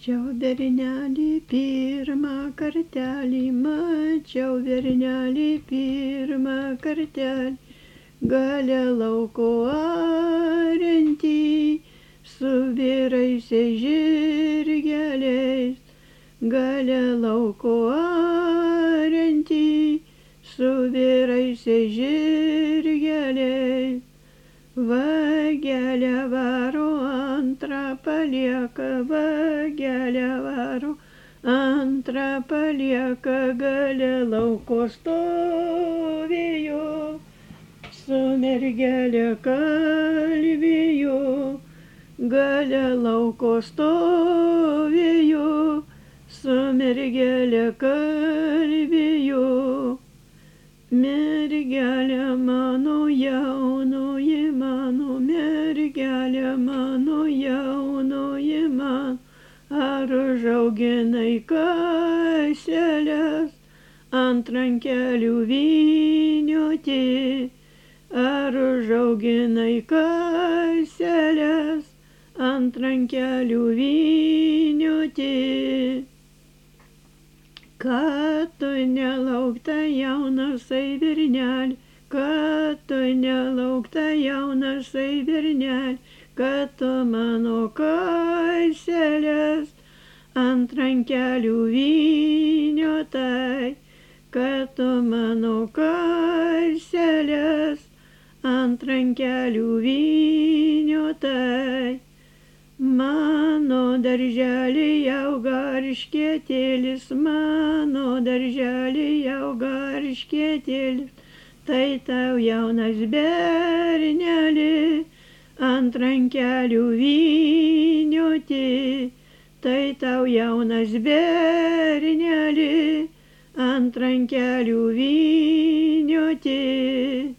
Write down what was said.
Mačiau bernelį pirmą kartelį, mačiau bernelį pirmą kartelį, gale lauko ariantį, su vyraisiais žirgeliais, gale lauko ariantį, su vyraisiais žirgeliais. Vagelę varo, antrą palieka, vagelę varo, antrą palieka, gale lauko stovėjo, su mergelė kalbėjo, gale lauko stovėjo, su mergelė kalbėjo. Mergelė mano jaunoji mano, mergelė mano jaunoji man, ar užauginai kaseles ant rankelių vynioti, ar užauginai kaseles ant rankelių vynioti. Kad tu nelaukta jaunasai berneli, kad tu nelaukta jaunasai berneli, kad tu mano kaseles ant rankelių vyniotai, kad tu mano kaseles ant rankelių vyniotai. Mano daržely auga erškėtėlis, mano daržely auga erškėtėlis, tai tau jaunas berneli ant rankelių vynioti, tai tau jaunas berneli ant rankelių vynioti.